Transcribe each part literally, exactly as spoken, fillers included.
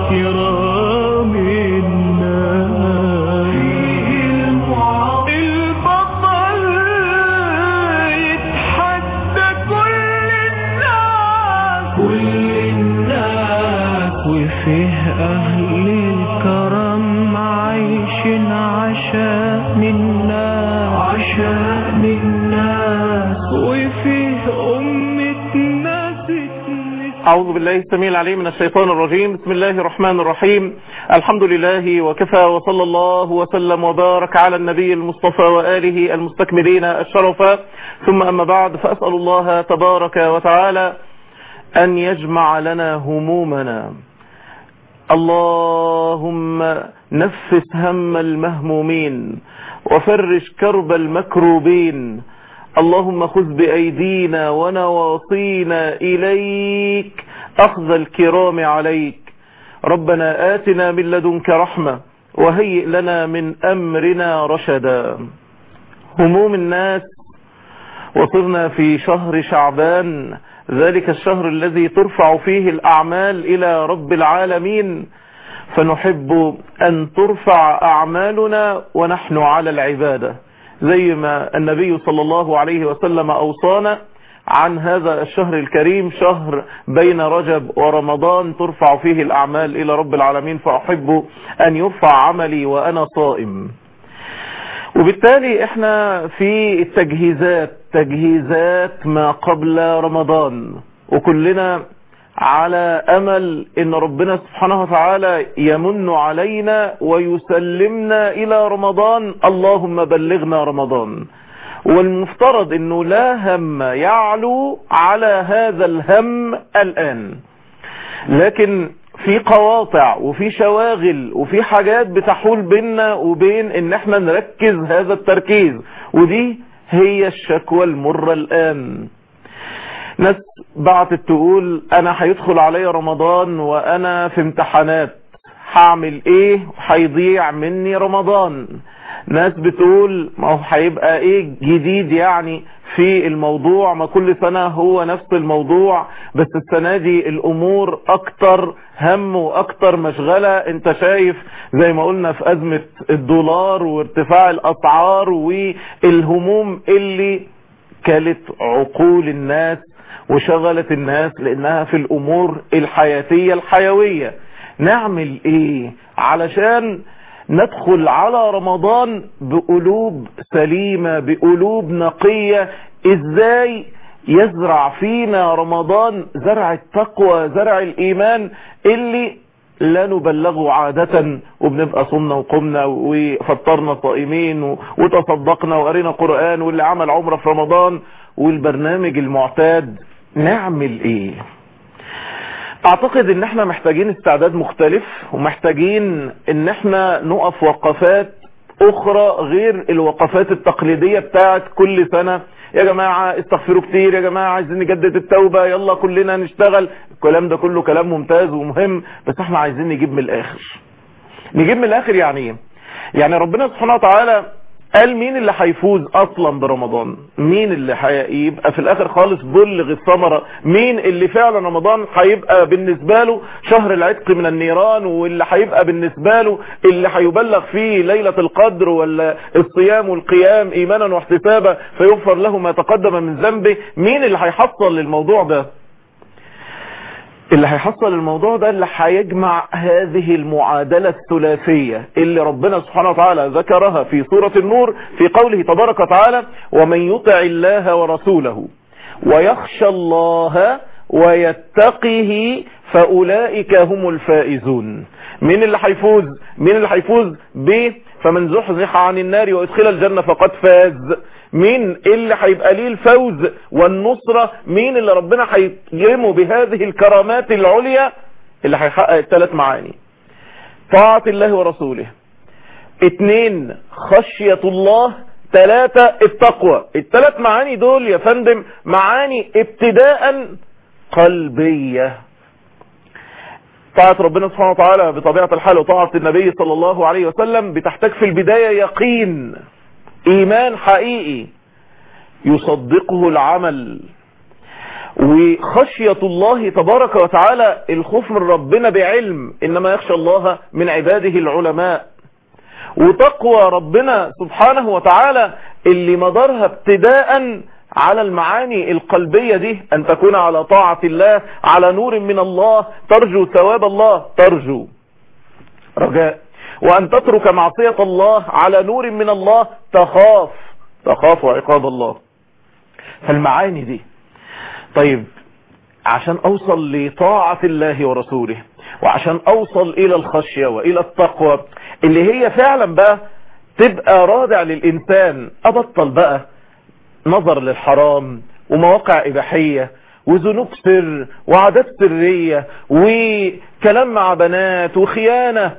كرام الناس فيه البطل يتحدى كل الناس كل الناس وفيه أهل الكرم عايشين عشان الناس عشان الناس وفيه أمة ناس. أعوذ بالله السميع العليم من الشيطان الرجيم. بسم الله الرحمن الرحيم. الحمد لله وكفى، وصلى الله وسلم وبارك على النبي المصطفى وآله المستكملين الشرفا، ثم أما بعد، فأسأل الله تبارك وتعالى أن يجمع لنا همومنا. اللهم نفس هم المهمومين وفرج كرب المكروبين. اللهم خذ بأيدينا ونواصينا إليك أخذ الكرام عليك. ربنا آتنا من لدنك رحمة وهيئ لنا من أمرنا رشدا. هموم الناس. وصرنا في شهر شعبان، ذلك الشهر الذي ترفع فيه الأعمال إلى رب العالمين، فنحب أن ترفع أعمالنا ونحن على العبادة، زي ما النبي صلى الله عليه وسلم أوصانا عن هذا الشهر الكريم، شهر بين رجب ورمضان ترفع فيه الأعمال إلى رب العالمين، فأحب أن يرفع عملي وأنا صائم. وبالتالي احنا في التجهيزات، تجهيزات ما قبل رمضان، وكلنا على أمل ان ربنا سبحانه وتعالى يمن علينا ويسلمنا إلى رمضان. اللهم بلغنا رمضان. والمفترض انه لا هم يعلو على هذا الهم الآن، لكن في قواطع وفي شواغل وفي حاجات بتحول بيننا وبين ان احنا نركز هذا التركيز، ودي هي الشكوى المرة الآن. ناس بعتت تقول انا هيدخل علي رمضان وانا في امتحانات، هعمل ايه؟ هيضيع مني رمضان. ناس بتقول ما هو هيبقى ايه جديد يعني في الموضوع، ما كل سنة هو نفس الموضوع، بس السنة دي الامور اكتر هم واكتر مشغلة. انت شايف زي ما قلنا في ازمة الدولار وارتفاع الاسعار والهموم اللي كلت عقول الناس وشغلت الناس لانها في الامور الحياتية الحيوية. نعمل ايه علشان ندخل على رمضان بقلوب سليمة، بقلوب نقية؟ ازاي يزرع فينا رمضان زرع التقوى، زرع الايمان اللي لا نبلغه عادة، وبنبقى صمنا وقمنا وفطرنا صائمين وتصدقنا وقرينا قرآن واللي عمل عمره في رمضان والبرنامج المعتاد. نعمل ايه؟ اعتقد ان احنا محتاجين استعداد مختلف، ومحتاجين ان احنا نقف وقفات اخرى غير الوقفات التقليدية بتاعت كل سنة. يا جماعة استغفروا كتير، يا جماعة عايزين نجدد التوبة، يلا كلنا نشتغل. الكلام ده كله كلام ممتاز ومهم، بس احنا عايزين نجيب من الاخر. نجيب من الاخر يعني ايه؟ يعني ربنا سبحانه وتعالى قال مين اللي هيفوز اصلا برمضان؟ مين اللي هيبقى في الاخر خالص بلغ الثمرة؟ مين اللي فعلا رمضان هيبقى بالنسبة له شهر العتق من النيران، واللي هيبقى بالنسبة له اللي هيبلغ فيه ليلة القدر ولا الصيام والقيام ايمانا واحتسابا فيغفر له ما تقدم من ذنبه؟ مين اللي هيحصل للموضوع ده؟ اللي هيحصل الموضوع ده اللي هيجمع هذه المعادلة الثلاثية اللي ربنا سبحانه وتعالى ذكرها في سورة النور في قوله تبارك وتعالى: ومن يطع الله ورسوله ويخشى الله ويتقه فأولئك هم الفائزون. مين اللي هيفوز؟ مين اللي هيفوز ب فمن زحزح عن النار وادخل الجنة فقد فاز؟ مين اللي هيبقى ليه الفوز والنصرة؟ مين اللي ربنا هيكرمه بهذه الكرامات العليا؟ اللي هيحقق الثلاث معاني: طاعة الله ورسوله، اتنين خشية الله، ثلاثة التقوى. الثلاث معاني دول يا فندم معاني ابتداء قلبية. طاعة ربنا سبحانه وتعالى بطبيعة الحال وطاعة النبي صلى الله عليه وسلم بتحتاج في البداية يقين، ايمان حقيقي يصدقه العمل. وخشية الله تبارك وتعالى الخوف من ربنا بعلم، إنما يخشى الله من عباده العلماء. وتقوى ربنا سبحانه وتعالى اللي مدارها ابتداء على المعاني القلبية دي، أن تكون على طاعة الله، على نور من الله، ترجو ثواب الله، ترجو رجاء، وأن تترك معصية الله على نور من الله، تخاف تخاف عقاب الله. فالمعاني دي، طيب عشان أوصل لطاعة الله ورسوله، وعشان أوصل إلى الخشية وإلى التقوى اللي هي فعلا بقى تبقى رادع للإنسان، أبطل بقى نظر للحرام ومواقع إباحية وذنوب سر وعادات سرية وكلام مع بنات وخيانة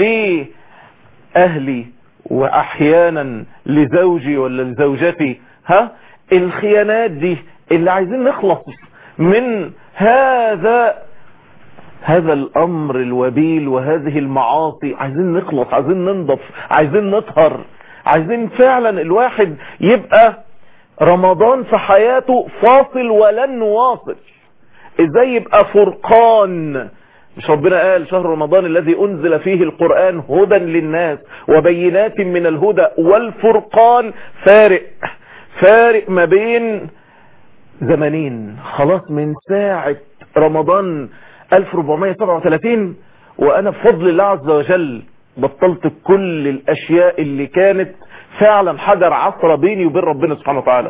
لأهلي وأحيانا لزوجي ولا لزوجتي. ها الخيانات دي اللي عايزين نخلص من هذا هذا الأمر الوبيل وهذه المعاصي، عايزين نخلص، عايزين ننضف، عايزين نطهر، عايزين فعلا الواحد يبقى رمضان في حياته فاصل ولن نواصل. ازاي يبقى فرقان؟ مش ربنا قال شهر رمضان الذي انزل فيه القرآن هدى للناس وبينات من الهدى والفرقان؟ فارق فارق ما بين زمانين. خلاص من ساعة رمضان ألف وأربعمائة وسبعة وثلاثين وانا بفضل الله عز وجل بطلت كل الاشياء اللي كانت فعلا حجر عثرة بيني وبين ربنا سبحانه وتعالى.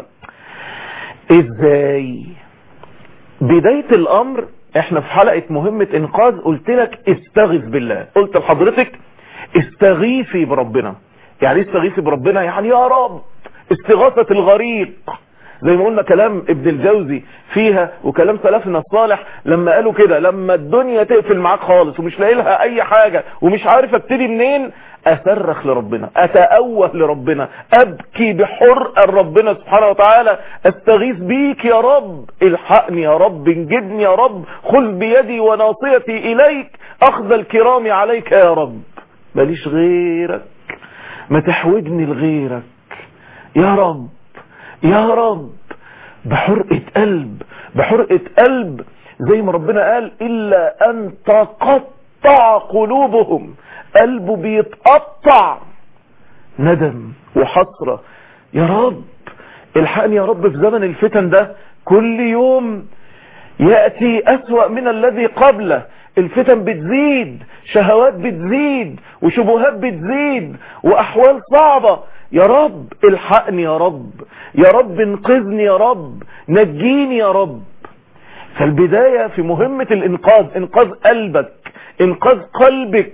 ازاي؟ بداية الامر احنا في حلقة مهمة انقاذ قلت لك استغيث بالله، قلت لحضرتك استغيثي بربنا. يعني استغيثي بربنا يعني يا رب، استغاثة الغريق زي ما قلنا كلام ابن الجوزي فيها وكلام سلفنا الصالح لما قالوا كده، لما الدنيا تقفل معاك خالص ومش لاقي لها اي حاجة ومش عارف ابتدي منين، اصرخ لربنا، اتأوه لربنا، ابكي بحرقة لربنا سبحانه وتعالى، استغيث بيك يا رب، الحقني يا رب، انجدني يا رب، خذ بيدي وناصيتي اليك، اخذ الكرام عليك يا رب، ماليش غيرك، ما تحوجني لغيرك يا رب يا رب. بحرقة قلب بحرقة قلب زي ما ربنا قال إلا أن تقطع قلوبهم، قلبه بيتقطع ندم وحسرة. يا رب الحقني يا رب في زمن الفتن ده، كل يوم يأتي أسوأ من الذي قبله، الفتن بتزيد، شهوات بتزيد وشبهات بتزيد وأحوال صعبة. يا رب الحقني يا رب يا رب انقذني يا رب نجيني يا رب. فالبداية في مهمة الانقاذ، انقاذ قلبك، انقاذ قلبك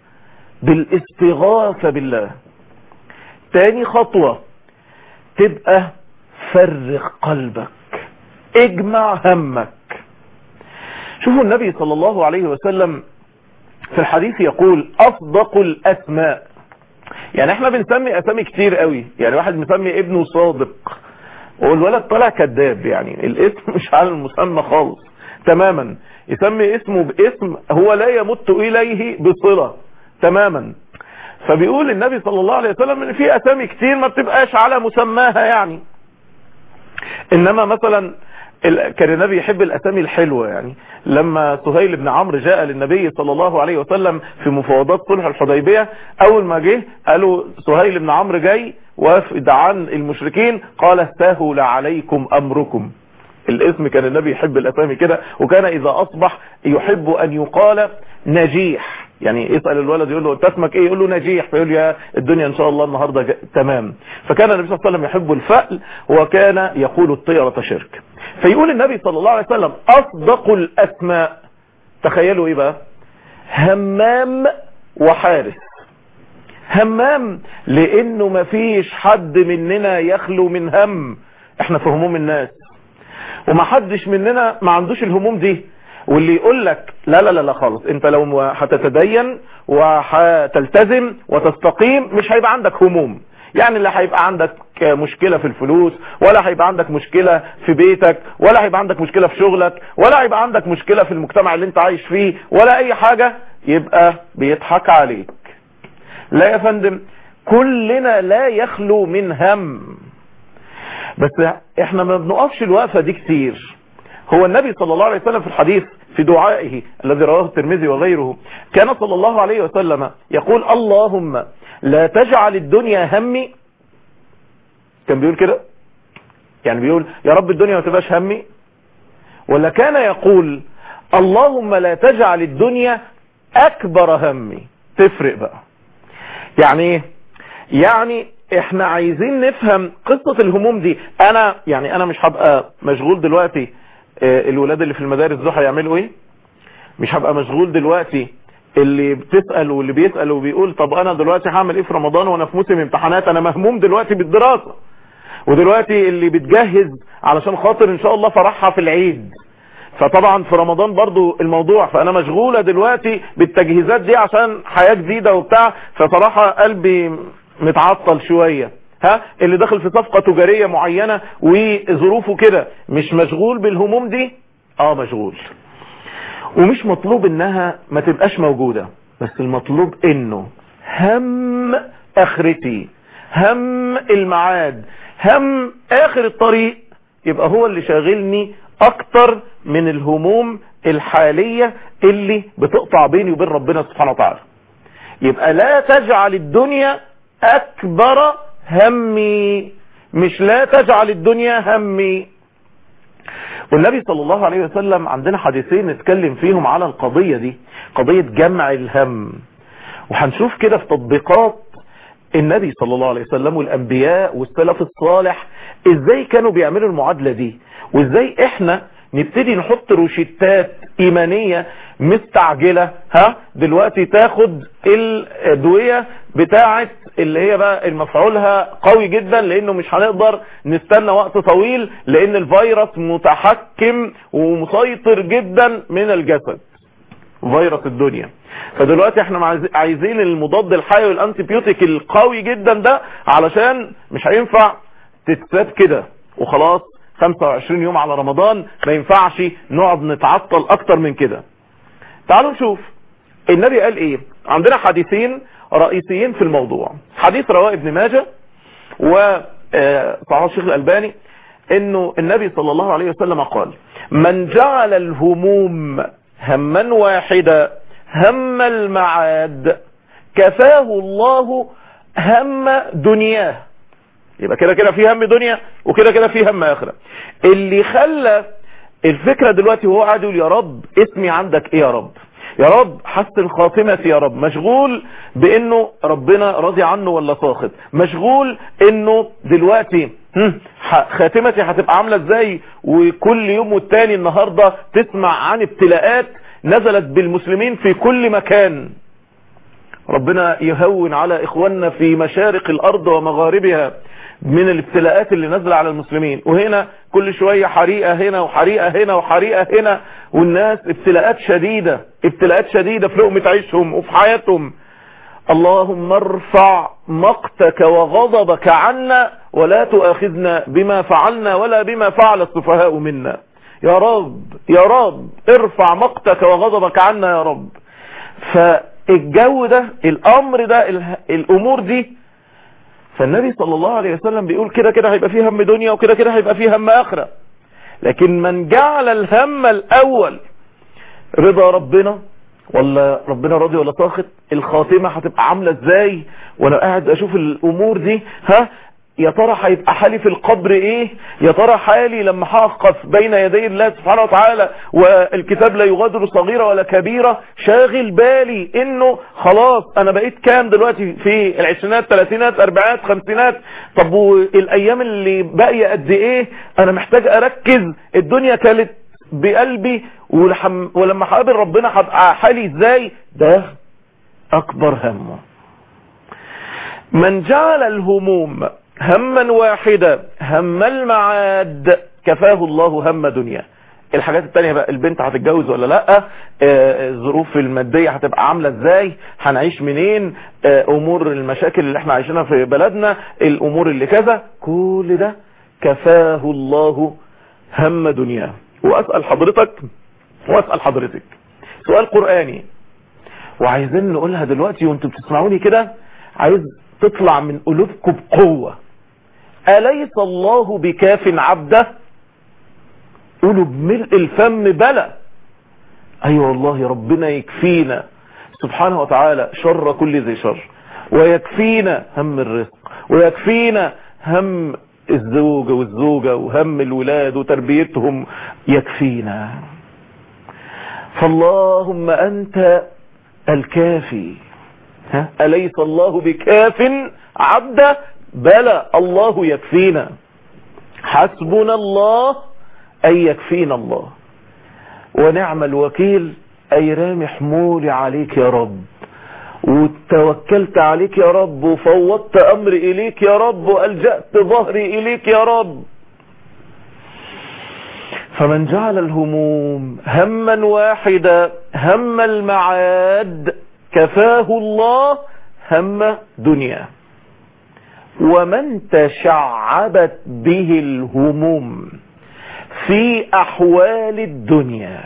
بالاستغاثة بالله. تاني خطوة تبقى فرغ قلبك، اجمع همك. شوفوا النبي صلى الله عليه وسلم في الحديث يقول أصدق الأسماء. يعني احنا بنسمي اسامي كتير قوي، يعني واحد مسمي ابنه صادق والولد طلع كذاب، يعني الاسم مش على المسمى خالص تماما، يسمي اسمه باسم هو لا يمت اليه بصلة تماما. فبيقول النبي صلى الله عليه وسلم ان في اسامي كتير ما بتبقاش على مسماها، يعني انما مثلا كان النبي يحب الاسامي الحلوة. يعني لما سهيل بن عمرو جاء للنبي صلى الله عليه وسلم في مفاوضات صلح الحديبية، اول ما جه قالوا سهيل بن عمرو جاي وافد عن المشركين، قال استهول عليكم امركم. الاسم كان النبي يحب الاسامي كده، وكان اذا اصبح يحب ان يقال نجيح، يعني يسأل الولد يقول له انت اسمك ايه، يقول له نجيح، فيقول يا الدنيا ان شاء الله النهاردة تمام. فكان النبي صلى الله عليه وسلم يحب الفأل وكان يقول الطيرة شرك. فيقول النبي صلى الله عليه وسلم اصدق الاسماء. تخيلوا ايه بقى؟ همام وحارس. همام لانه مفيش حد مننا يخلو من هم، احنا في هموم الناس ومحدش مننا ما عندوش الهموم دي. واللي يقول لك لا لا لا خالص، انت لو هتتدين وهتلتزم وتستقيم مش هيبقى عندك هموم، يعني لا هيبقى عندك مشكلة في الفلوس، ولا هيبقى عندك مشكلة في بيتك، ولا هيبقى عندك مشكلة في شغلك، ولا هيبقى عندك مشكلة في المجتمع اللي انت عايش فيه، ولا اي حاجة، يبقى بيضحك عليك. لا يا فندم، كلنا لا يخلو من هم، بس احنا ما بنقفش الوقفة دي كتير. هو النبي صلى الله عليه وسلم في الحديث في دعائه الذي رواه الترمذي وغيره كان صلى الله عليه وسلم يقول اللهم لا تجعل الدنيا همي. كان بيقول كده يعني بيقول يا رب الدنيا ما تبقاش همي، ولا كان يقول اللهم لا تجعل الدنيا اكبر همي؟ تفرق بقى. يعني ايه؟ يعني احنا عايزين نفهم قصة الهموم دي. انا يعني انا مش هبقى مشغول دلوقتي الولاد اللي في المدارس دول هيعملوا ايه، مش هبقى مشغول دلوقتي اللي بتسأل واللي بيسأل وبيقول طب انا دلوقتي هعمل ايه في رمضان وانا في موسم امتحانات، انا مهموم دلوقتي بالدراسة، ودلوقتي اللي بتجهز علشان خاطر ان شاء الله فرحها في العيد، فطبعا في رمضان برضو الموضوع، فانا مشغولة دلوقتي بالتجهيزات دي عشان حياة جديدة وبتاع، فصراحة قلبي متعطل شوية. ها اللي داخل في صفقة تجارية معينة وظروفه كده مش مشغول بالهموم دي؟ اه مشغول، ومش مطلوب انها ما تبقاش موجودة، بس المطلوب انه هم اخرتي، هم المعاد، هم اخر الطريق يبقى هو اللي شاغلني اكتر من الهموم الحالية اللي بتقطع بيني وبين ربنا سبحانه وتعالى. يبقى لا تجعل الدنيا اكبر همي، مش لا تجعل الدنيا همي. والنبي صلى الله عليه وسلم عندنا حديثين نتكلم فيهم على القضية دي، قضية جمع الهم، وهنشوف كده في تطبيقات النبي صلى الله عليه وسلم والأنبياء والسلف الصالح ازاي كانوا بيعملوا المعادلة دي، وازاي احنا نبتدي نحط روشتات ايمانية مستعجلة. ها دلوقتي تاخد الادوية بتاعت اللي هي بقى المفعولها قوي جدا، لانه مش هنقدر نستنى وقت طويل لان الفيروس متحكم ومسيطر جدا من الجسد، فيروس الدنيا. فدلوقتي احنا عايزين المضاد الحيوي الانتيبيوتيك القوي جدا ده، علشان مش هينفع تتساب كده وخلاص خمسة وعشرين يوم على رمضان، ما ينفعش نقعد نتعطل اكتر من كده. تعالوا نشوف النبي قال ايه. عندنا حديثين رئيسيين في الموضوع. حديث رواه ابن ماجه وصححه الشيخ الألباني انه النبي صلى الله عليه وسلم قال من جعل الهموم هما واحدا هم المعاد كفاه الله هم دنياه. يبقى كده كده في هم دنيا وكده كده في هم آخرة. اللي خلى الفكرة دلوقتي وهو قاعد يقول يا رب اسمي عندك ايه يا رب، يا رب حسن خاتمتي يا رب، مشغول بانه ربنا راضي عنه ولا ساخط، مشغول انه دلوقتي خاتمتي هتبقى عاملة ازاي، وكل يوم والتاني النهاردة تسمع عن ابتلاءات نزلت بالمسلمين في كل مكان. ربنا يهون على اخواننا في مشارق الارض ومغاربها من الابتلاءات اللي نزل على المسلمين، وهنا كل شوية حريقة هنا وحريقة هنا وحريقة هنا، والناس ابتلاءات شديدة ابتلاءات شديدة في لقمة عيشهم وفي حياتهم. اللهم ارفع مقتك وغضبك عنا ولا تؤاخذنا بما فعلنا ولا بما فعل السفهاء منا. يا رب يا رب ارفع مقتك وغضبك عنا يا رب. فالجو ده الامر ده الامور دي، فالنبي صلى الله عليه وسلم بيقول كده كده هيبقى فيه هم دنيا وكده كده هيبقى فيه هم اخرة. لكن من جعل الهم الاول رضا ربنا ولا ربنا راضي ولا ساخط، الخاتمة هتبقى عاملة ازاي، وانا قاعد اشوف الامور دي، ها يا ترى هيبقى حالي في القبر ايه، يا ترى حالي لما هقف بين يدي الله سبحانه وتعالى والكتاب لا يغادر صغيرة ولا كبيرة، شاغل بالي انه خلاص انا بقيت كام دلوقتي في العشرينات ثلاثينات اربعينات خمسينات، طب والايام اللي باقية قد ايه، انا محتاج اركز الدنيا كانت بقلبي ولما هقابل ربنا هبقى حالي ازاي. ده اكبر همه. من جعل الهموم هما واحدا هم المعاد كفاه الله هم دنيا. الحاجات التانية بقى، البنت هتتجوز ولا لا، الظروف المادية هتبقى عاملة ازاي، هنعيش منين، امور المشاكل اللي احنا عايشينها في بلدنا، الامور اللي كذا، كل ده كفاه الله هم دنيا. واسأل حضرتك واسأل حضرتك سؤال قرآني، وعايزين نقولها دلوقتي وانتم بتسمعوني كده، عايز تطلع من قلوبكم بقوة. أليس الله بكاف عبده؟ قولوا بملء الفم بلى. ايوه والله ربنا يكفينا سبحانه وتعالى شر كل ذي شر، ويكفينا هم الرزق، ويكفينا هم الزوجة والزوجة وهم الولاد وتربيتهم، يكفينا. فاللهم أنت الكافي، ها؟ أليس الله بكاف عبده؟ بلى الله يكفينا. حسبنا الله أي يكفينا الله، ونعم الوكيل أي رامي حمولي عليك يا رب، وتوكلت عليك يا رب، وفوضت أمري إليك يا رب، وألجأت ظهري إليك يا رب. فمن جعل الهموم هما واحدا هم المعاد كفاه الله هم دنيا. ومن تشعبت به الهموم في أحوال الدنيا،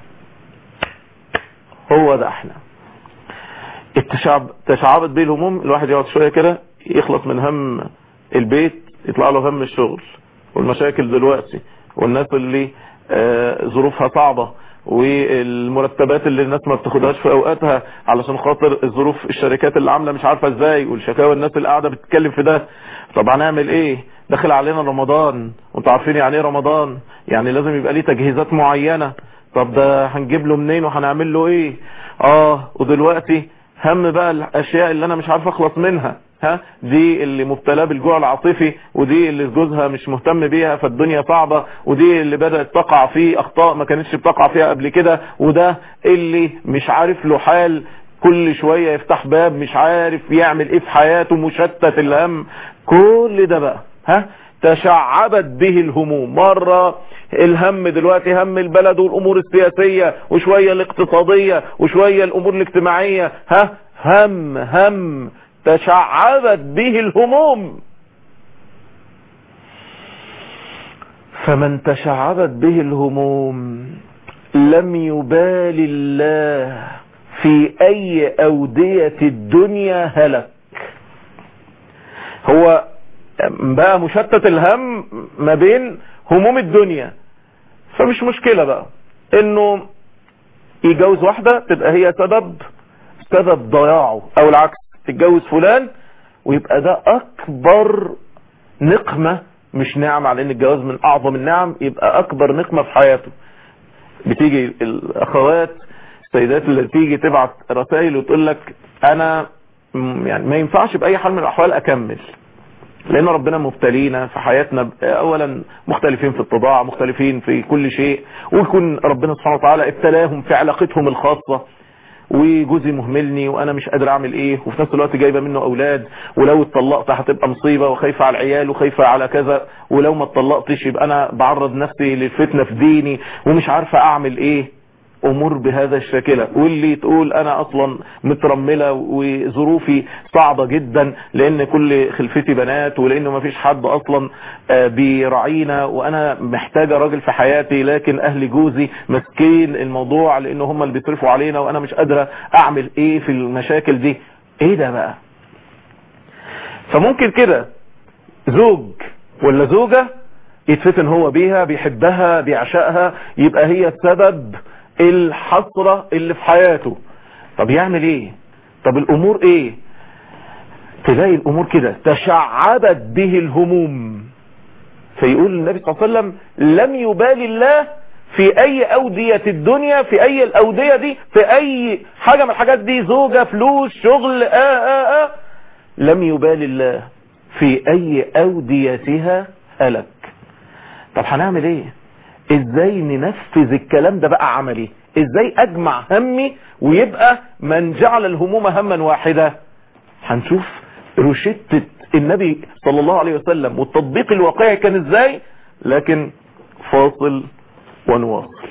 هو ده احنا التشعب تشعبت به الهموم. الواحد يقعد شوية كده يخلص من هم البيت، يطلع له هم الشغل والمشاكل دلوقتي، والناس اللي آه ظروفها صعبة، والمرتبات اللي الناس ما بتاخدهاش في اوقاتها علشان خاطر الظروف، الشركات اللي عامله مش عارفه ازاي، والشكاوى الناس اللي قاعده بتتكلم في ده. طب هنعمل ايه؟ داخل علينا رمضان، وانتوا عارفين يعني ايه رمضان، يعني لازم يبقى ليه تجهيزات معينه. طب ده هنجيب له منين وهنعمل له ايه؟ اه ودلوقتي هم بقى الاشياء اللي انا مش عارف اخلص منها، ها دي اللي مبتلاه بالجوع العاطفي، ودي اللي جوزها مش مهتم بيها فالدنيا صعبة، ودي اللي بدأت تقع في اخطاء ما كانتش بتقع فيها قبل كده، وده اللي مش عارف له حال، كل شوية يفتح باب مش عارف يعمل ايه في حياته، مشتت الهم. كل ده بقى ها تشعبت به الهموم. مرة الهم دلوقتي هم البلد والامور السياسية، وشوية الاقتصادية، وشوية الامور الاجتماعية، ها هم هم تشعبت به الهموم. فمن تشعبت به الهموم لم يبال الله في اي اودية الدنيا هلك. هو بقى مشتت الهم ما بين هموم الدنيا، فمش مشكلة بقى انه يجوز واحدة تبقى هي سبب سبب ضياعه، او العكس تتجوز فلان ويبقى ده اكبر نقمة، مش نعمة، على ان الجواز من اعظم النعم، يبقى اكبر نقمة في حياته. بتيجي الاخوات السيدات اللي تيجي تبعت رسائل وتقول لك انا يعني ما ينفعش باي حال من الاحوال اكمل، لان ربنا مبتلينا في حياتنا، اولا مختلفين في الطباع، مختلفين في كل شيء، ويكون ربنا سبحانه وتعالى ابتلاهم في علاقتهم الخاصة، وجوزي مهملني وانا مش قادر اعمل ايه، وفي نفس الوقت جايبه منه اولاد، ولو اتطلقت هتبقى مصيبه، وخايفه على العيال، وخايفه على كذا، ولو ما اتطلقتش يبقى انا بعرض نفسي للفتنه في ديني، ومش عارفه اعمل ايه. امور بهذا الشكل، واللي تقول انا اصلا مترمله وظروفي صعبه جدا لان كل خلفتي بنات، ولانه ما فيش حد اصلا بيراعينا، وانا محتاجه راجل في حياتي، لكن اهل جوزي مسكين الموضوع لانه هم اللي بيصرفوا علينا، وانا مش قادره اعمل ايه في المشاكل دي. ايه ده بقى؟ فممكن كده زوج ولا زوجه يتفتن هو بيها، بيحبها بيعشقها، يبقى هي السبب الحسرة اللي في حياته. طب يعمل ايه؟ طب الامور ايه؟ تلاقي الامور كده تشعبت به الهموم، فيقول النبي صلى الله عليه وسلم لم يبال الله في اي اودية الدنيا، في اي الاودية دي، في اي حاجة من الحاجات دي، زوجة، فلوس، شغل، آه آه آه لم يبال الله في اي اوديتها هلك. طب هنعمل ايه؟ ازاي ننفذ الكلام ده بقى عملي؟ ازاي اجمع همي ويبقى من جعل الهموم هما واحدة؟ هنشوف روشتة النبي صلى الله عليه وسلم والتطبيق الواقعي كان ازاي، لكن فاصل ونواصل.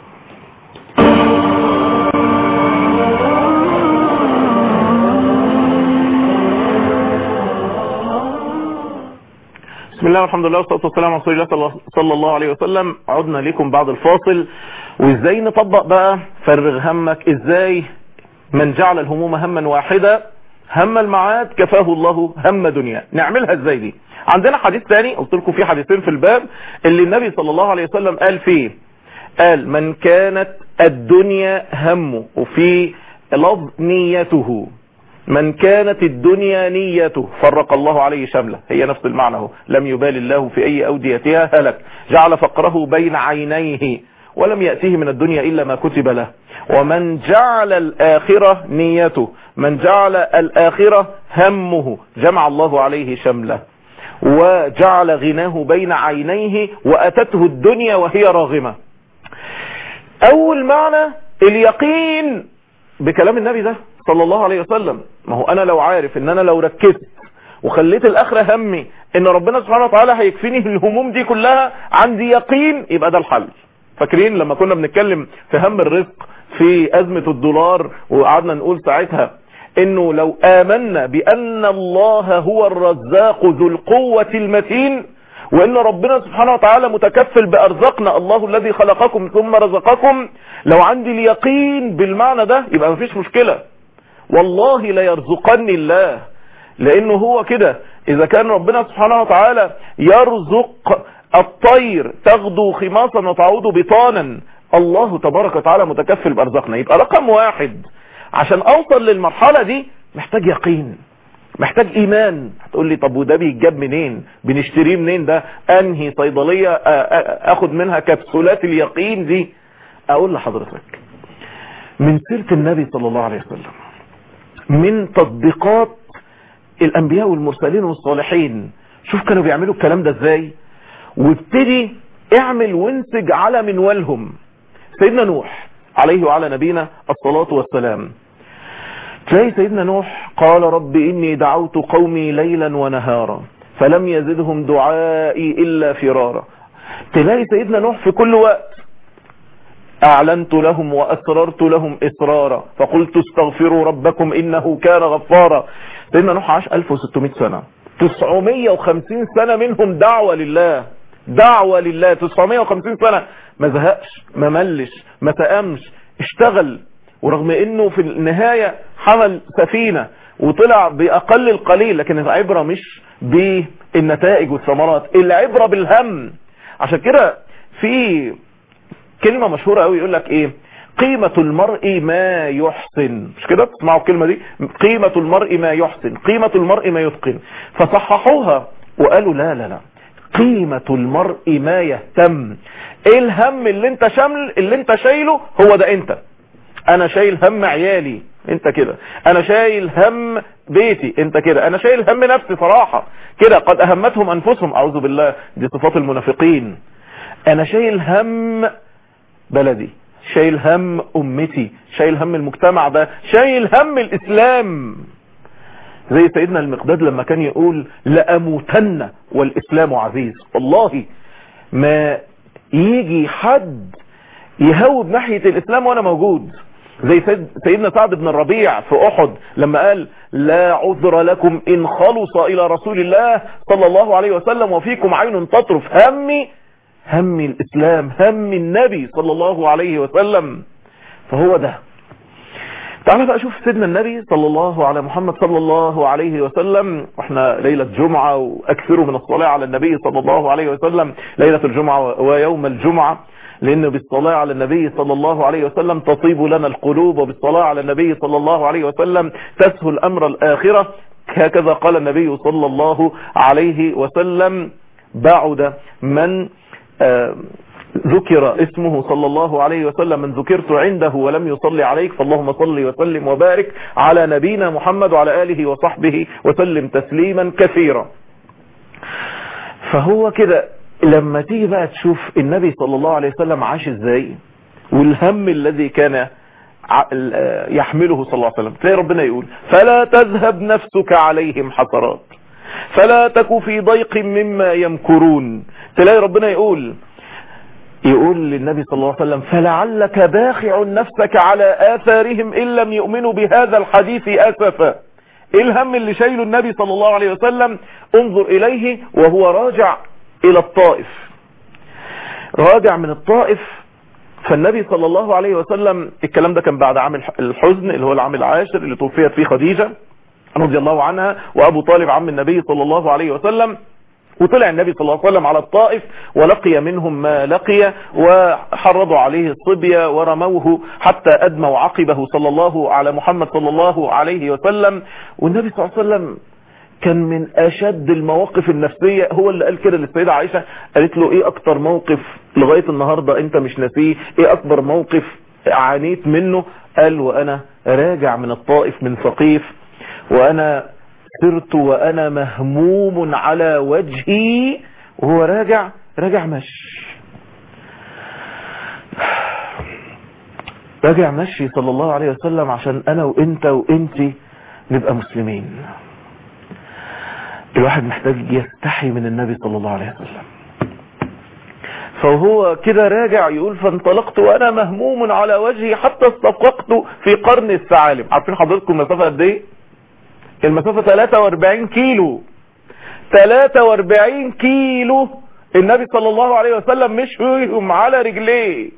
بسم الله والحمد لله والصلاة والسلام على رسول الله صلى الله عليه وسلم. عدنا لكم بعد الفاصل، وازاي نطبق بقى فرغ همك، ازاي من جعل الهموم هما واحدة هم المعاد كفاه الله هم دنيا. نعملها ازاي دي؟ عندنا حديث ثاني، قلت لكم في حديثين في الباب اللي النبي صلى الله عليه وسلم قال فيه، قال من كانت الدنيا همه، وفي لفظ نيته، من كانت الدنيا نيته فرق الله عليه شمله، هي نفس المعنى هو، لم يبال الله في اي اوديتها هلك، جعل فقره بين عينيه ولم يأتيه من الدنيا إلا ما كتب له. ومن جعل الآخرة نيته، من جعل الآخرة همه، جمع الله عليه شمله وجعل غناه بين عينيه وأتته الدنيا وهي راغمة. أول معنى اليقين بكلام النبي ده صلى الله عليه وسلم. ما هو أنا لو عارف إن أنا لو ركزت وخليت الآخرة همي إن ربنا سبحانه وتعالى هيكفيني الهموم دي كلها، عندي يقين، يبقى ده الحل. فاكرين لما كنا بنتكلم في هم الرزق في أزمة الدولار، وقعدنا نقول ساعتها انه لو آمنا بأن الله هو الرزاق ذو القوة المتين، وان ربنا سبحانه وتعالى متكفل بأرزاقنا، الله الذي خلقكم ثم رزقكم، لو عندي اليقين بالمعنى ده يبقى مفيش مشكلة، والله لا يرزقني الله، لانه هو كده. اذا كان ربنا سبحانه وتعالى يرزق الطير تغدو خماصا وتعود بطانا، الله تبارك وتعالى متكفل بأرزاقنا. يبقى رقم واحد عشان اوصل للمرحلة دي محتاج يقين، محتاج ايمان. هتقول لي طب وده بيتجاب منين؟ بنشتريه منين ده؟ انهي صيدلية اخد منها كبسولات اليقين دي؟ اقول لحضرتك من سيرة النبي صلى الله عليه وسلم، من تطبيقات الانبياء والمرسلين والصالحين. شوف كانوا بيعملوا الكلام ده ازاي، وابتدي اعمل وانسج على منوالهم. سيدنا نوح عليه وعلى نبينا الصلاة والسلام، تلاقي سيدنا نوح قال رب إني دعوت قومي ليلا ونهارا فلم يزدهم دعائي إلا فرارا. تلاقي سيدنا نوح في كل وقت أعلنت لهم وأسررت لهم إسرارا فقلت استغفروا ربكم إنه كان غفارا. سيدنا نوح عاش ألف وستمائة سنة، تسعمائة وخمسين سنة منهم دعوة لله، دعوة لله، تسعمائة وخمسين سنة ما زهقش، ما ملش، ما تأمش، اشتغل. ورغم انه في النهاية حمل سفينة وطلع بأقل القليل، لكن العبرة مش بالنتائج والثمرات، العبرة بالهم. عشان كده في كلمة مشهورة قوي يقول لك ايه؟ قيمة المرء ما يحسن. مش كده تسمعوا الكلمة دي؟ قيمة المرء ما يحسن، قيمة المرء ما يتقن. فصححوها وقالوا لا لا لا، قيمة المرء ما يهتم. ايه الهم اللي انت شامل اللي انت شايله؟ هو ده انت. انا شايل هم عيالي، انت كده. انا شايل هم بيتي، انت كده. انا شايل هم نفسي صراحة كده، قد اهمتهم انفسهم، اعوذ بالله، دي صفات المنافقين. انا شايل هم بلدي، شايل هم امتي، شايل هم المجتمع ده، شايل هم الاسلام. زي سيدنا المقداد لما كان يقول لأموتن والإسلام عزيز. والله ما يجي حد يهوب ناحية الإسلام وأنا موجود. زي سيدنا سعد بن الربيع في أحد لما قال لا عذر لكم إن خلص إلى رسول الله صلى الله عليه وسلم وفيكم عين تطرف. همي همي الإسلام، همي النبي صلى الله عليه وسلم. فهو ده. تعالى بقى شوف سيدنا النبي صلى الله على محمد صلى الله عليه وسلم، واحنا ليلة جمعة واكثروا من الصلاة على النبي صلى الله عليه وسلم ليلة الجمعة ويوم الجمعة، لان بالصلاة على النبي صلى الله عليه وسلم تطيب لنا القلوب، وبالصلاة على النبي صلى الله عليه وسلم تسهل امر الاخرة. هكذا قال النبي صلى الله عليه وسلم بعد من آه ذكر اسمه صلى الله عليه وسلم من ذكرت عنده ولم يصلي عليك فاللهم صل وسلم وبارك على نبينا محمد وعلى آله وصحبه وسلم تسليما كثيرا. فهو كده لما تيجي بقى تشوف النبي صلى الله عليه وسلم عاش ازاي والهم الذي كان يحمله صلى الله عليه وسلم، تلاقي ربنا يقول فلا تذهب نفسك عليهم حسرات فلا تك في ضيق مما يمكرون. تلاقي ربنا يقول يقول للنبي صلى الله عليه وسلم فلعلك باخع نفسك على آثارهم إن لم يؤمنوا بهذا الحديث أسفا. إيه الهم اللي شايله النبي صلى الله عليه وسلم؟ انظر إليه وهو راجع إلى الطائف، راجع من الطائف. فالنبي صلى الله عليه وسلم الكلام ده كان بعد عام الحزن اللي هو العام العاشر اللي توفيت فيه خديجة رضي الله عنها وأبو طالب عم النبي صلى الله عليه وسلم. وطلع النبي صلى الله عليه وسلم على الطائف ولقي منهم ما لقي، وحرضوا عليه الصبية ورموه حتى أدموا عقبه صلى الله على محمد صلى الله عليه وسلم. والنبي صلى الله عليه وسلم كان من أشد المواقف النفسية، هو اللي قال كده للسيدة عائشة، قالت له ايه اكتر موقف لغاية النهاردة انت مش ناسيه، ايه اكبر موقف عانيت منه؟ قال وانا راجع من الطائف من ثقيف وانا سرت وانا مهموم على وجهي، وهو راجع راجع مشي راجع مشي صلى الله عليه وسلم عشان انا وانت وانتي نبقى مسلمين. الواحد محتاج يستحي من النبي صلى الله عليه وسلم. فهو كده راجع يقول فانطلقت وانا مهموم على وجهي حتى استفقت في قرن الثعالب. عارفين حضرتكم المسافة قد ايه؟ المسافة ثلاثة وأربعين كيلو ثلاثة وأربعين كيلو النبي صلى الله عليه وسلم مش فيهم على رجليه.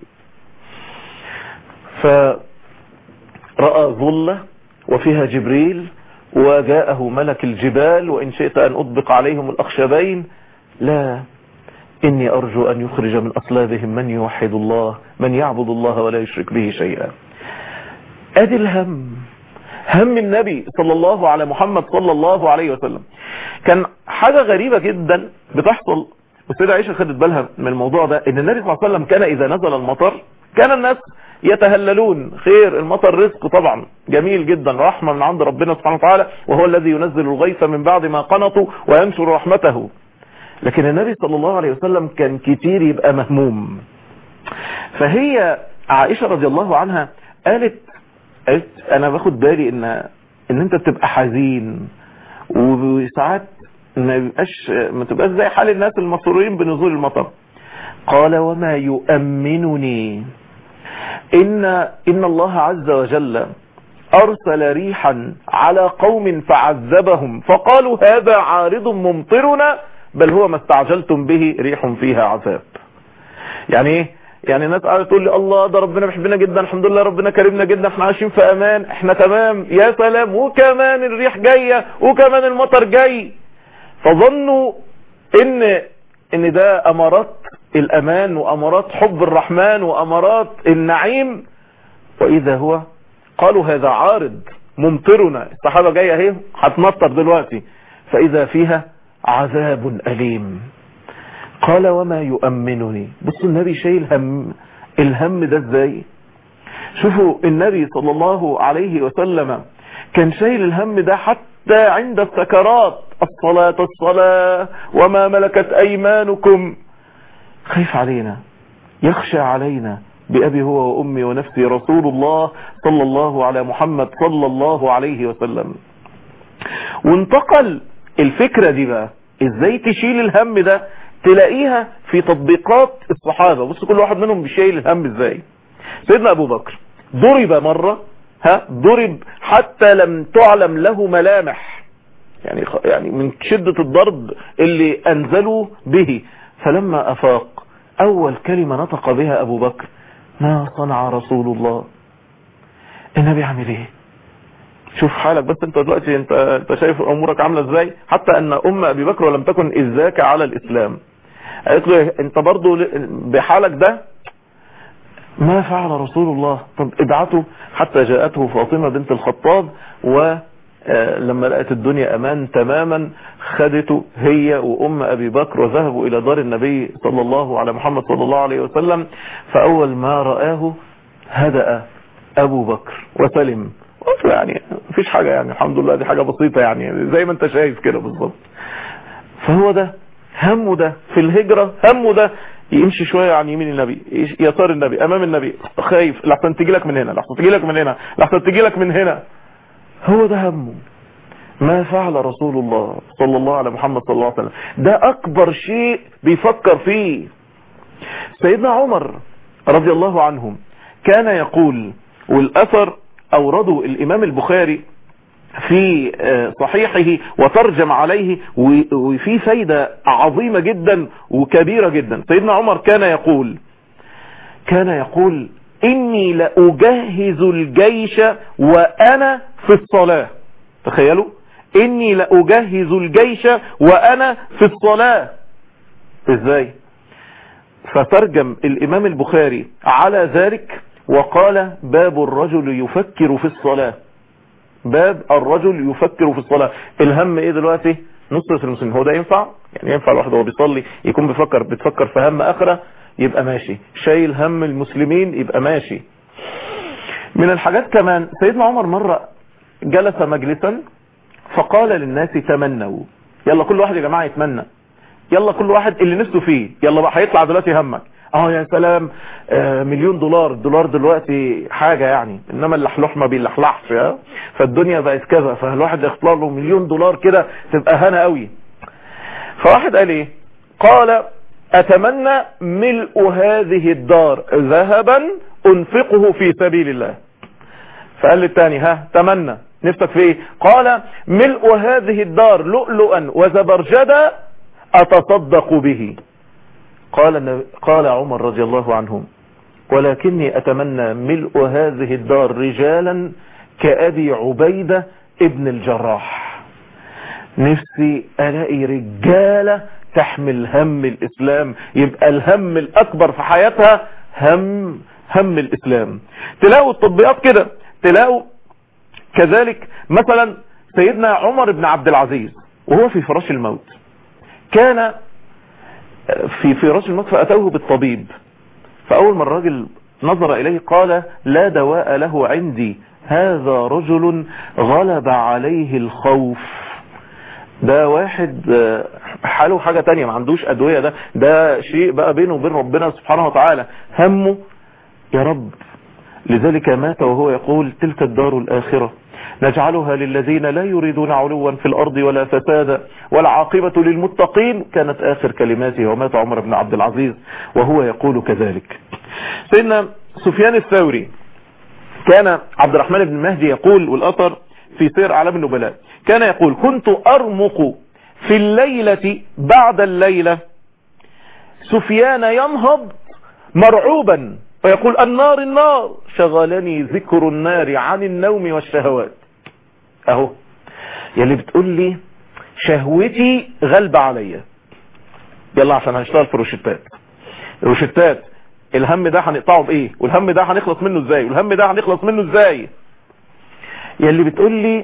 فرأى ظلة وفيها جبريل وجاءه ملك الجبال وإن شئت أن أطبق عليهم الأخشبين، لا، إني أرجو أن يخرج من أصلابهم من يوحد الله من يعبد الله ولا يشرك به شيئا. أدي الهم، هم النبي صلى الله على محمد صلى الله عليه وسلم. كان حاجة غريبة جدا بتحصل، والسيدة عائشة خدت بالها من الموضوع ده، ان النبي صلى الله عليه وسلم كان اذا نزل المطر كان الناس يتهللون، خير المطر رزق طبعا جميل جدا، رحمة من عند ربنا سبحانه وتعالى، وهو الذي ينزل الغيث من بعد ما قنطوا وينشر رحمته. لكن النبي صلى الله عليه وسلم كان كتير يبقى مهموم. فهي عائشة رضي الله عنها قالت قالت انا باخد بالي ان ان انت بتبقى حزين وساعات ما يبقاش ما تبقاش زي حال الناس المسرورين بنزول المطر. قال وما يؤمنني ان ان الله عز وجل ارسل ريحا على قوم فعذبهم فقالوا هذا عارض ممطرنا بل هو ما استعجلتم به ريح فيها عذاب. يعني ايه؟ يعني الناس قاعده تقول لي الله ده ربنا بيحبنا جدا، الحمد لله ربنا كرمنا جدا، احنا عايشين في امان، احنا تمام، يا سلام، وكمان الريح جايه وكمان المطر جاي. فظنوا ان ان ده امارات الامان وامارات حب الرحمن وامارات النعيم، واذا هو قالوا هذا عارض ممطرنا، السحابه جايه اهي هتمطر دلوقتي، فاذا فيها عذاب اليم. قال وما يؤمنني. بصوا النبي شايل هم، الهم ده ازاي؟ شوفوا النبي صلى الله عليه وسلم كان شايل الهم ده حتى عند السكرات، الصلاة الصلاة وما ملكت ايمانكم. خايف علينا، يخشى علينا بأبي هو وأمي ونفسي رسول الله صلى الله على محمد صلى الله عليه وسلم. وانتقل الفكرة دي بقى ازاي تشيل الهم ده، تلاقيها في تطبيقات الصحابة. بص كل واحد منهم بيشيل الهم ازاي. سيدنا ابو بكر ضرب مرة، ها ضرب حتى لم تعلم له ملامح، يعني يعني من شدة الضرب اللي انزلوا به. فلما افاق اول كلمة نطق بها ابو بكر ما صنع رسول الله. النبي عمل ايه؟ شوف حالك بس انت دلوقتي، انت انت شايف امورك عامله ازاي. حتى ان ام ابي بكر ولم تكن اذ ذاك على الاسلام قالت له انت برضو بحالك ده ما فعل رسول الله. طب ابعته. حتى جاءته فاطمه بنت الخطاب، ولما لقت الدنيا امان تماما خدته هي وام ابي بكر وذهبوا الى دار النبي صلى الله على محمد صلى الله عليه وسلم. فاول ما رآه هدأ ابو بكر وسلم، يعني مفيش حاجة، يعني الحمد لله دي حاجة بسيطة، يعني زي ما انت شايف كده بالظبط. فهو ده همه، ده في الهجرة همه ده يمشي شوية عن يمين النبي يسار النبي امام النبي، خايف لحسن تجي لك من هنا، لحسن تجي لك من هنا، لحسن تجي لك من هنا. هو ده همه. ما فعل رسول الله صلى الله على محمد صلى الله عليه وسلم، ده اكبر شيء بيفكر فيه. سيدنا عمر رضي الله عنه كان يقول، والاثر اورده الامام البخاري في صحيحه وترجم عليه، وفي فايدة عظيمة جدا وكبيرة جدا. سيدنا عمر كان يقول كان يقول اني لأجهز الجيش وانا في الصلاة. تخيلوا إني لأجهز الجيش وأنا في الصلاة. إزاي؟ فترجم الإمام البخاري على ذلك وقال باب الرجل يفكر في الصلاة. باب الرجل يفكر في الصلاة. الهم إيه دلوقتي؟ نصرة المسلمين. هو ده ينفع؟ يعني ينفع الواحد وهو بيصلي يكون بيفكر بتفكر في هم آخرة؟ يبقى ماشي. شايل هم المسلمين يبقى ماشي. من الحاجات كمان سيدنا عمر مرة جلس مجلسا فقال للناس تمنوا. يلا كل واحد يا جماعة يتمنى. يلا كل واحد اللي نفسه فيه. يلا بقى هيطلع دلوقتي همك. اه يا سلام، آه مليون دولار. الدولار دلوقتي حاجة يعني، انما اللحلوح ما بيلحلحش. فالدنيا بقت كذا، فالواحد يختار له مليون دولار كده تبقى هنا قوي. فواحد قال ايه؟ قال اتمنى ملء هذه الدار ذهبا انفقه في سبيل الله. فقال للتاني ها تمنى نفسك في ايه؟ قال ملء هذه الدار لؤلؤا وزبرجدا اتصدق به. قال قال عمر رضي الله عنه ولكني اتمنى ملء هذه الدار رجالا كأبي عبيدة ابن الجراح. نفسي الاقي رجالة تحمل هم الاسلام، يبقى الهم الاكبر في حياتها هم هم الاسلام. تلاقوا التطبيقات كده، تلاقوا كذلك مثلا سيدنا عمر بن عبد العزيز وهو في فراش الموت، كان في فراش الموت فأتوه بالطبيب، فأول ما الراجل نظر إليه قال لا دواء له عندي، هذا رجل غلب عليه الخوف. ده واحد حاله حاجة تانية، ما عندوش أدوية، ده ده شيء بقى بينه وبين ربنا سبحانه وتعالى، همه يا رب. لذلك مات وهو يقول تلك الدار الآخرة نجعلها للذين لا يريدون علوا في الأرض ولا فسادا والعاقبة للمتقين. كانت آخر كلماته ومات عمر بن عبد العزيز وهو يقول كذلك. سيدنا سفيان الثوري كان عبد الرحمن بن مهدي يقول، والأثر في سير أعلام النبلاء، كان يقول كنت أرمق في الليلة بعد الليلة سفيان ينهض مرعوبا ويقول النار النار شغلني ذكر النار عن النوم والشهوات. اهو يلي بتقول لي شهوتي غلبة عليا، يلا عشان هنشتغل في روشتات. روشتات الهم ده هنقطعه بايه، والهم ده هنخلص منه ازاي، والهم ده هنخلص منه ازاي. يلي بتقول لي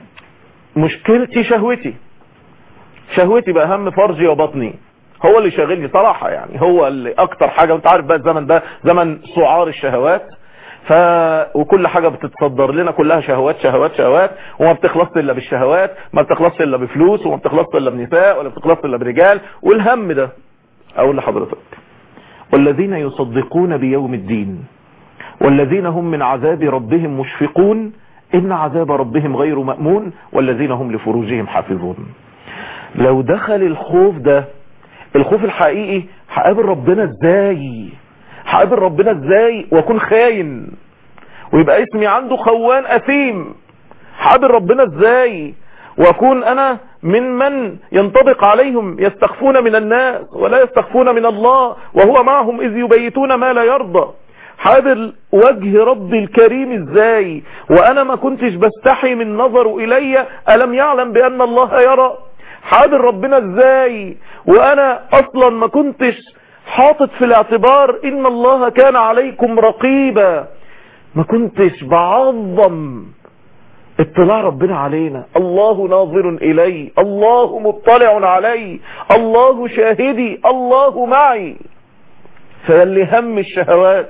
مشكلتي شهوتي، شهوتي بقى هم فرجي وبطني، هو اللي شاغلني صراحة يعني، هو اللي اكتر حاجة. وانت عارف بقى الزمن ده زمن سعار الشهوات، ف وكل حاجة بتتصدر لنا كلها شهوات شهوات شهوات، وما بتخلصش الا بالشهوات، ما بتخلصش الا بفلوس، وما بتخلصش الا بنساء، ولا بتخلصش الا برجال. والهم ده اقول لحضرتك والذين يصدقون بيوم الدين والذين هم من عذاب ربهم مشفقون ان عذاب ربهم غير مأمون والذين هم لفروجهم حافظون. لو دخل الخوف ده، الخوف الحقيقي، هقابل ربنا ازاي؟ هقابل ربنا ازاي واكون خاين ويبقى اسمي عنده خوان اثيم؟ هقابل ربنا ازاي واكون انا من من ينطبق عليهم يستخفون من الناس ولا يستخفون من الله وهو معهم اذ يبيتون ما لا يرضى؟ هقابل وجه ربي الكريم ازاي وانا ما كنتش بستحي من نظره الي؟ الم يعلم بان الله يرى؟ هقابل ربنا ازاي وانا اصلا ما كنتش حاطط في الاعتبار ان الله كان عليكم رقيبا؟ ما كنتش بعظم اطلاع ربنا علينا. الله ناظر الي، الله مطلع علي، الله شاهدي، الله معي. فاللي هم الشهوات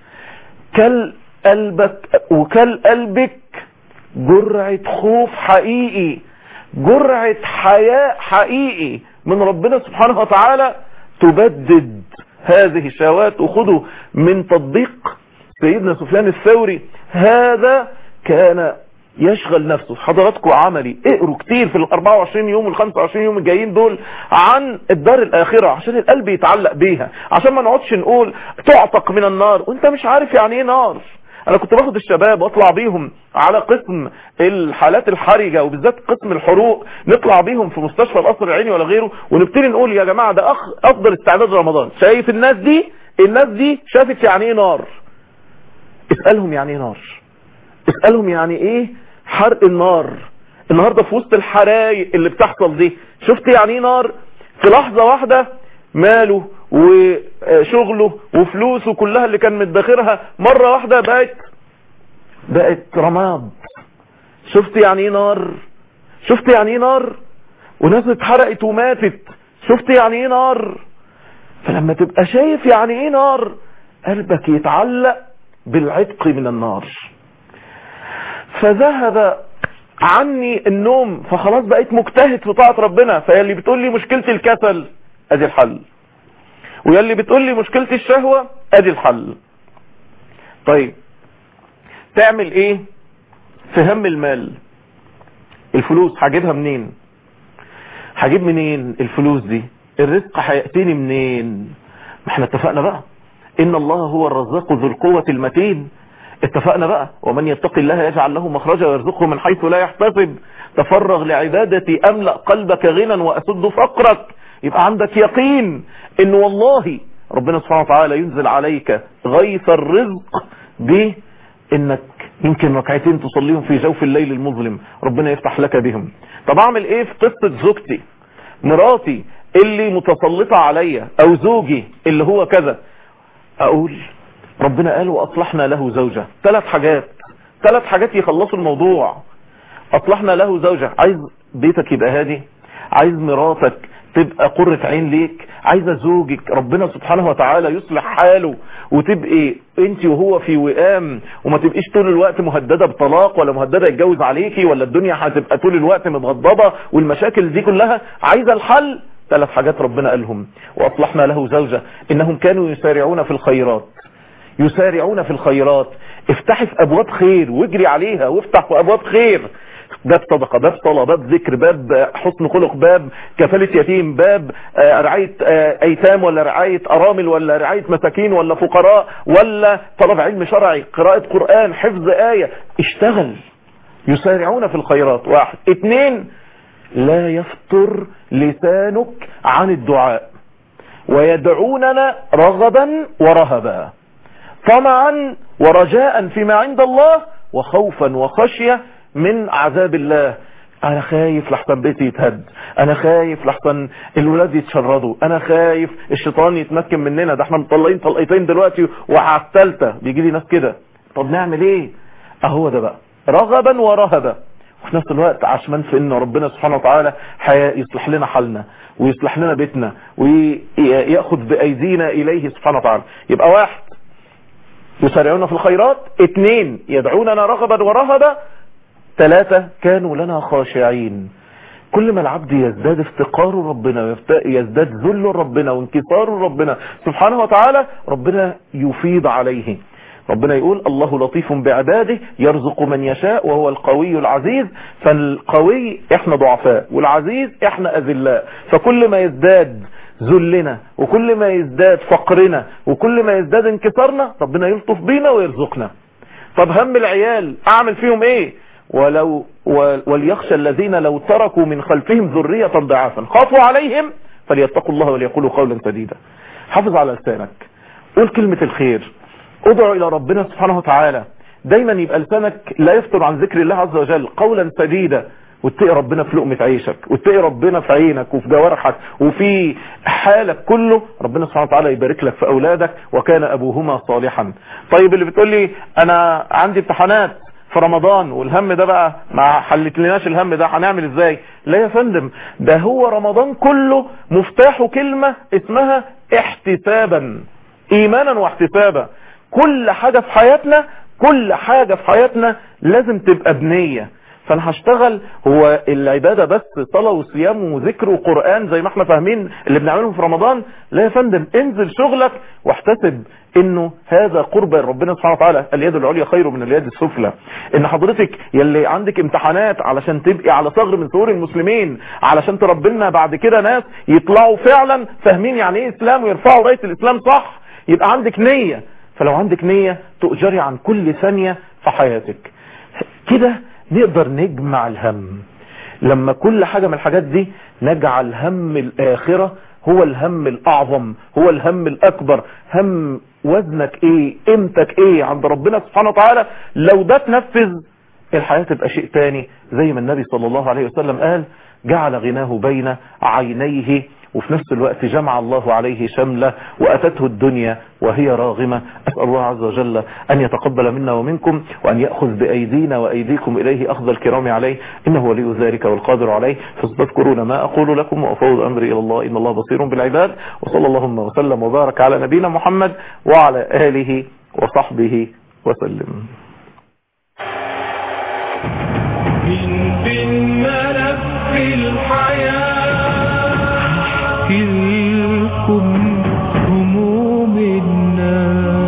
كل قلبك وكل قلبك جرعة خوف حقيقي، جرعة حياء حقيقي من ربنا سبحانه وتعالى تبدد هذه الشهوات. وخذوا من تطبيق سيدنا سفيان الثوري، هذا كان يشغل نفسه. حضراتكم عملي اقروا كتير في ال أربعة وعشرين يوم وال خمسة وعشرين يوم الجايين دول عن الدار الآخرة عشان القلب يتعلق بيها، عشان ما نقعدش نقول تعتق من النار وانت مش عارف يعني ايه نار. انا كنت باخد الشباب واطلع بيهم على قسم الحالات الحرجة وبالذات قسم الحروق، نطلع بيهم في مستشفى القصر العيني ولا غيره ونبتدي نقول يا جماعة ده أخ افضل استعداد رمضان. شايف الناس دي، الناس دي شافت يعني ايه نار، اسألهم يعني ايه نار، اسألهم يعني ايه حرق النار، النهاردة في وسط الحرايق اللي بتحصل دي، شفت يعني ايه نار؟ في لحظة واحدة ماله وشغله وفلوسه كلها اللي كان مدخرها مرة واحدة بقت بقت رماد. شفت يعني ايه نار؟ شفت يعني ايه نار؟ وناس اتحرقت وماتت. شفت يعني ايه نار؟ فلما تبقى شايف يعني ايه نار قلبك يتعلق بالعتق من النار. فذهب عني النوم فخلاص بقيت مجتهد في طاعة ربنا. فياللي بتقول لي مشكلة الكسل ادي الحل، وياللي بتقول لي مشكلة الشهوة ادي الحل. طيب تعمل ايه في هم المال؟ الفلوس هجيبها منين؟ هجيب منين الفلوس دي؟ الرزق هيأتيني منين؟ ما احنا اتفقنا بقى ان الله هو الرزاق ذو القوة المتين. اتفقنا بقى ومن يتق الله يجعل له مخرجا ويرزقه من حيث لا يحتسب. تفرغ لعبادتي املأ قلبك غنى واسد فقرك. يبقى عندك يقين ان والله ربنا سبحانه وتعالى ينزل عليك غيث الرزق بانك يمكن ركعتين تصليهم في جوف الليل المظلم ربنا يفتح لك بهم. طب اعمل ايه في قصة زوجتي مراتي اللي متسلطة عليا او زوجي اللي هو كذا؟ اقول ربنا قال واصلحنا له زوجة. ثلاث حاجات ثلاث حاجات يخلصوا الموضوع. اصلحنا له زوجة، عايز بيتك يبقى هادي، عايز مراتك تبقى قرة عين ليك، عايزة زوجك ربنا سبحانه وتعالى يصلح حاله وتبقي انت وهو في وئام وما تبقيش طول الوقت مهددة بطلاق ولا مهددة يتجوز عليكي ولا الدنيا هتبقى طول الوقت متغضبة والمشاكل دي كلها. عايزة الحل. ثلاث حاجات ربنا قالهم واصلحنا له زوجة. انهم كانوا يسارعون في الخيرات يسارعون في الخيرات. افتحي في ابواب خير واجري عليها وافتح في ابواب خير. باب صدقة، باب صلاة، باب ذكر، باب حسن خلق، باب كفالة يتيم، باب رعاية ايتام ولا رعاية ارامل ولا رعاية مساكين ولا فقراء ولا طلب علم شرعي، قراءة قرآن، حفظ آية. اشتغل. يسارعون في الخيرات. واحد. اتنين لا يفتر لسانك عن الدعاء ويدعوننا رغبا ورهبا طمعا ورجاء فيما عند الله وخوفا وخشية من عذاب الله. انا خايف لحسن بيتي يتهد، انا خايف لحسن الولاد يتشردوا، انا خايف الشيطان يتمكن مننا، ده احنا مطلعين طلقتين دلوقتي وعلى الثالثه بيجي لي ناس كده. طب نعمل ايه؟ اهو ده بقى رغبا ورهبا. وفي نفس الوقت عشمان في ان ربنا سبحانه وتعالى يصلح لنا حالنا ويصلح لنا بيتنا ويأخذ بأيدينا إليه سبحانه وتعالى. يبقى واحد يسارعون في الخيرات، اثنين يدعوننا رغبا ورهبا، ثلاثة كانوا لنا خاشعين. كل ما العبد يزداد افتقار ربنا يزداد ذل ربنا وانكسار ربنا سبحانه وتعالى ربنا يفيض عليه. ربنا يقول الله لطيف بعباده يرزق من يشاء وهو القوي العزيز. فالقوي احنا ضعفاء والعزيز احنا اذلاء. فكل ما يزداد ذلنا وكل ما يزداد فقرنا وكل ما يزداد انكسارنا ربنا يلطف بينا ويرزقنا. طب هم العيال اعمل فيهم ايه؟ ولو وليخشى الذين لو تركوا من خلفهم ذرية ضعافا خافوا عليهم فليتقوا الله وليقولوا قولا سديدا. حافظ على لسانك، قول كلمة الخير، ادعو الى ربنا سبحانه وتعالى. دايما يبقى لسانك لا يفتر عن ذكر الله عز وجل قولا سديدا. واتقي ربنا في لقمة عيشك، واتقي ربنا في عينك وفي جوارحك وفي حالك كله. ربنا سبحانه وتعالى يبارك لك في اولادك وكان ابوهما صالحا. طيب اللي بتقول لي انا عندي امتحانات في رمضان والهم ده بقى ما حلتلناش الهم ده هنعمل ازاي؟ لا يا فندم، ده هو رمضان كله مفتاحه كلمة اسمها احتسابا، ايمانا واحتسابا. كل حاجة في حياتنا كل حاجة في حياتنا لازم تبقى بنية. فانا هشتغل هو العبادة بس صلاة وصيام وذكر وقرآن زي ما احنا فاهمين اللي بنعمله في رمضان؟ لا يا فندم، انزل شغلك واحتسب انه هذا قرب ربنا سبحانه وتعالى. اليد العليا خير من اليد السفلى. ان حضرتك يلي عندك امتحانات علشان تبقي على ثغر من ثغور المسلمين علشان تربلنا بعد كده ناس يطلعوا فعلا فاهمين يعني ايه اسلام ويرفعوا راية الاسلام صح، يبقى عندك نية. فلو عندك نية تؤجري عن كل ثانية في حياتك. كده نقدر نجمع الهم. لما كل حاجة من الحاجات دي نجعل هم الآخرة هو الهم الأعظم، هو الهم الأكبر. هم وزنك ايه، قيمتك ايه عند ربنا سبحانه وتعالى. لو ده تنفذ الحياة تبقى شيء تاني، زي ما النبي صلى الله عليه وسلم قال جعل غناه بين عينيه، وفي نفس الوقت جمع الله عليه شمله وأتته الدنيا وهي راغمة. أسأل الله عز وجل أن يتقبل منا ومنكم، وأن يأخذ بأيدينا وأيديكم إليه أخذ الكرام عليه، إنه ولي ذلك والقادر عليه. فاستذكرون ما أقول لكم وأفوض أمري إلى الله، إن الله بصير بالعباد. وصلى اللهم وسلم وبارك على نبينا محمد وعلى آله وصحبه وسلم. من بين ملف الحياة تلكم هموم الناس